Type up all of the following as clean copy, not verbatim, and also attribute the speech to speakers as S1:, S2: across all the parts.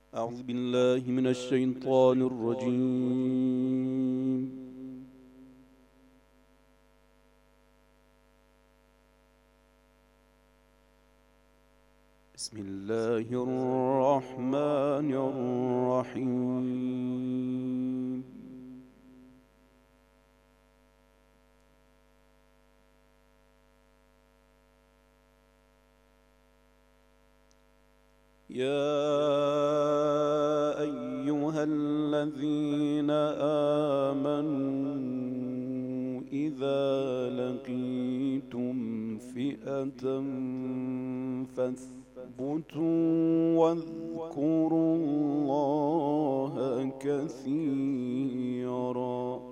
S1: أعوذ بالله من الشيطان الرجيم. بسم الله الرحمن الرحيم. يا أيها الذين آمنوا إذا لقيتم فئة فاثبتوا واذكروا الله كثيرا.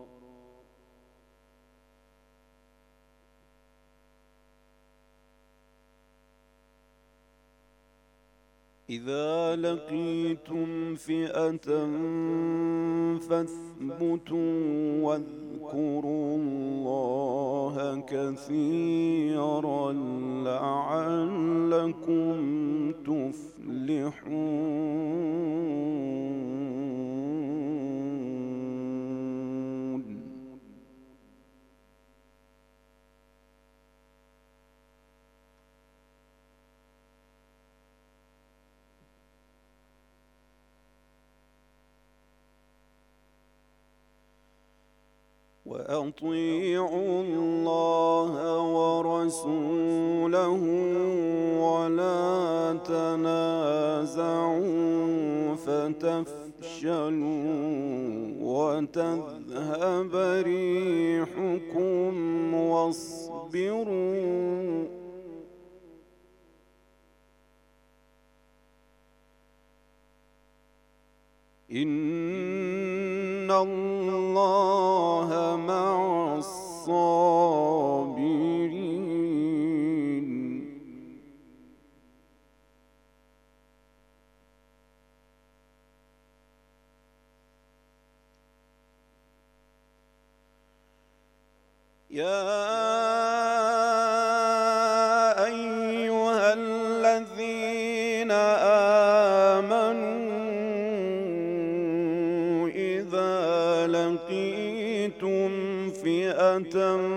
S1: إذا لقيتم فئة فاثبتوا واذكروا الله كثيرا لعلكم تفلحون. وأطيعوا الله ورسوله ولا تنازعوا فتفشلوا وتذهب ريحكم واصبروا إن الله مع الصابرين. يا أيها الذين آمنوا إذا لقيتم فئة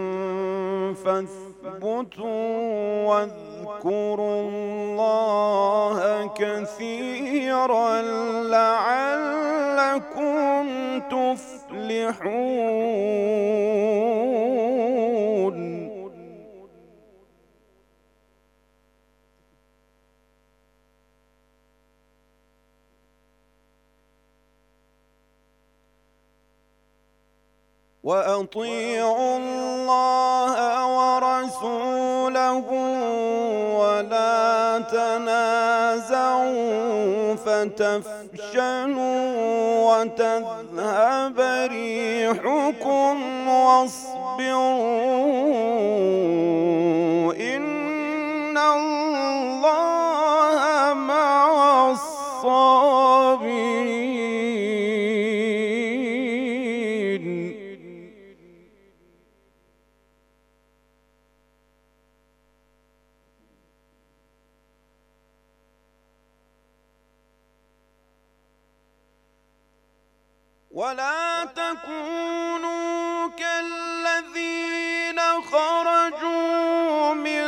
S1: فاثبتوا واذكروا الله كثيرا لعلكم تفلحون. وأطيعوا الله ورسوله ولا تنازعوا فتفشلوا وتذهب ريحكم واصبروا إن الله مع الصابرين. ولا تكونوا كالذين خرجوا من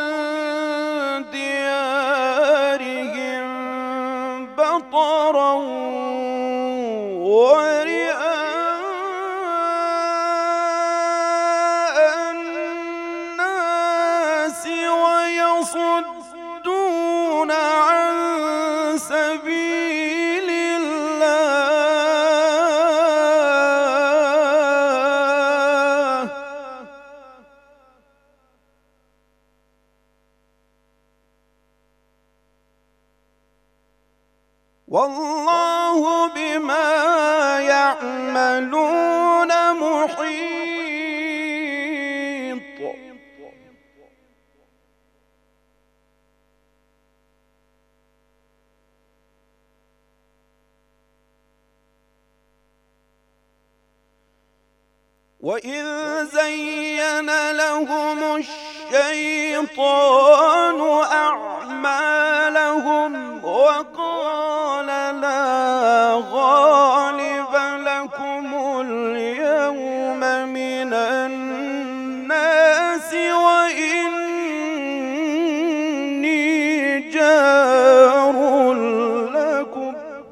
S1: ديارهم بطرا ورئاء الناس ويصدون عن سبيل الله والله بما يعملون محيط. وإذ زين لهم الشيطان أعمالهم وقال وقال لا غالب لكم اليوم من الناس وإني جار لكم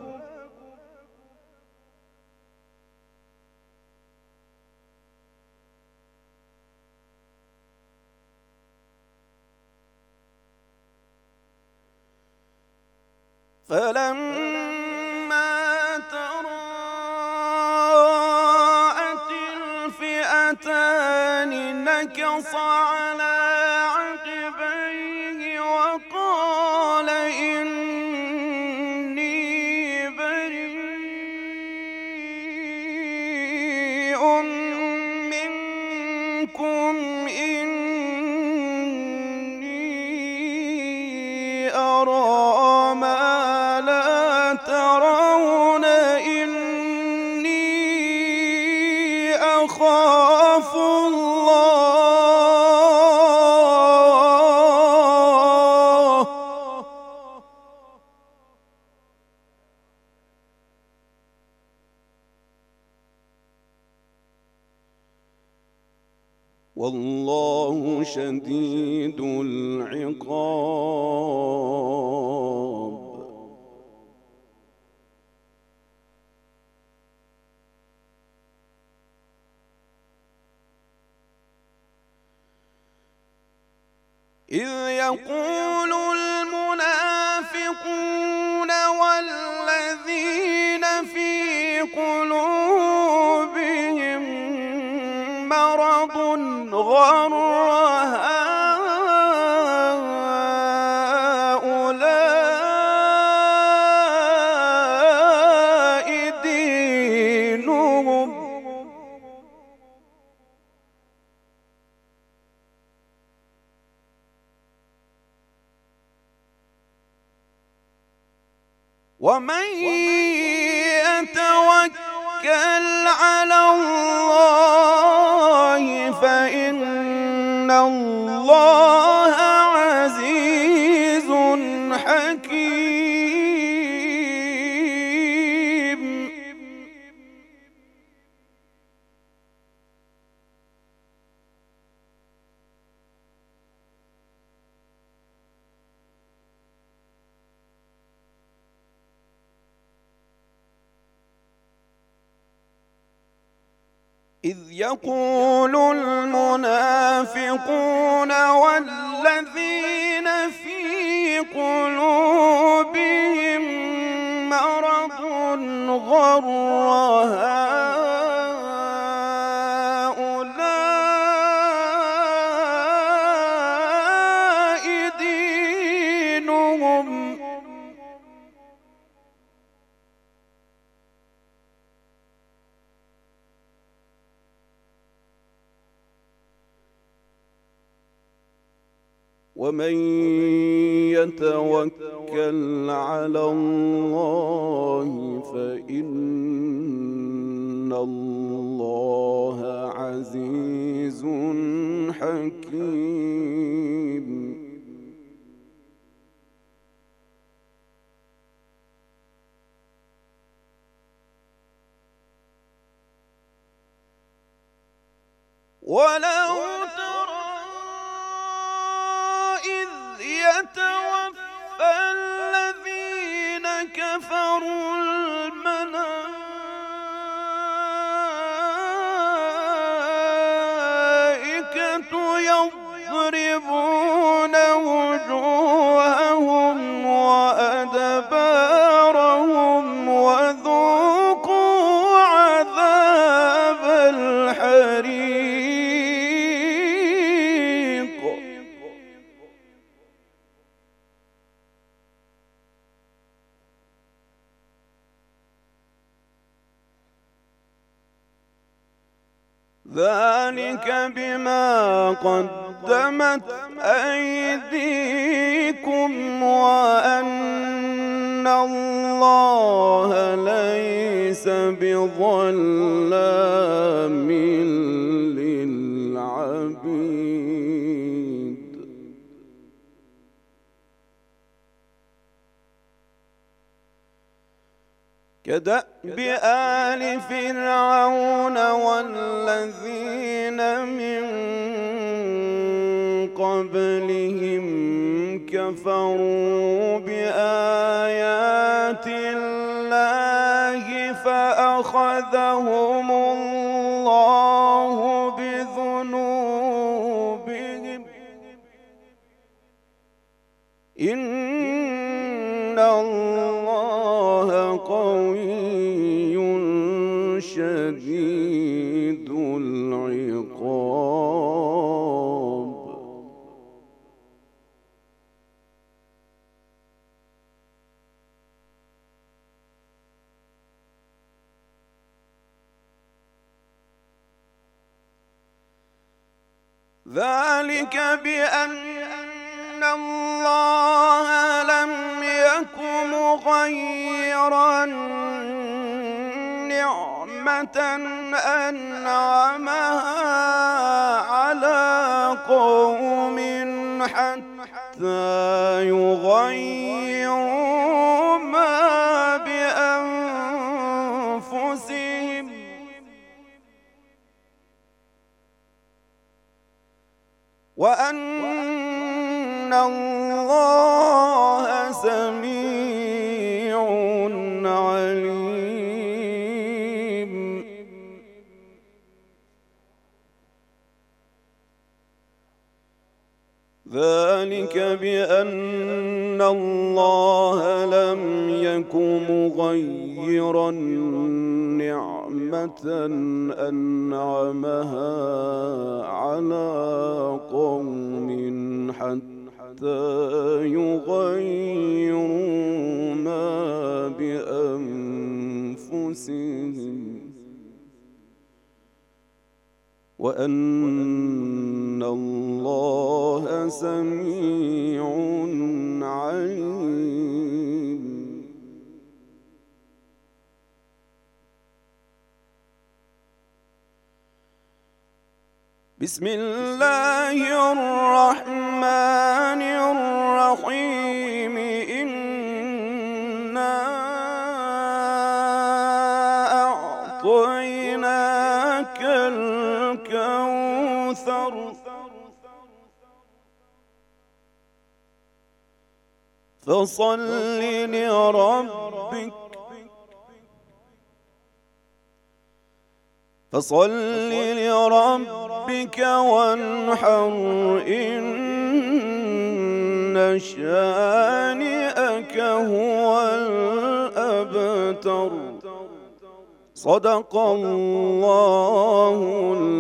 S1: فلما تراءت الفئتان نكص على عقبيه وقال إني بريء منكم إني أرى ما لا ترون إني أخاف الله والله شديد العقاب إذ يقول المنافقون والذين في قلوبهم مرض غر هؤلاء دينهم ومن يتوكل على الله فإن الله عزيز حكيم إذ يقول المنافقون والذين في قلوبهم مرض غر هؤلاء دينهم ومن يتوكل على الله فإن الله عزيز حكيم ولو يتوفى الذين كفروا الملائكة يضربون وجوههم وأدبارهم وذوقوا عذاب الحريق ذلك بما قدمت أيديكم وأن الله ليس بظلام للعبيد كدأب آل فرعون والذين من قبلهم كفروا بآيات الله فأخذهم الله بذنوبهم إن الله قوي شديد العقاب. ذلك بأن الله لم يك مغيرا نعمة أنعمها على قوم حتى يغيروا ما بأنفسهم وأن الله سميع عليم. ذلك بأن الله لم يك مغيرا نعمة أنعمها على قوم حتى يغيروا ما بأنفسهم وأن الله سميع عليم. بسم الله الرحمن الرحيم. إنا أعطيناك الكوثر فصل لربك وانحر إن شانئك هو الأبتر. صدق الله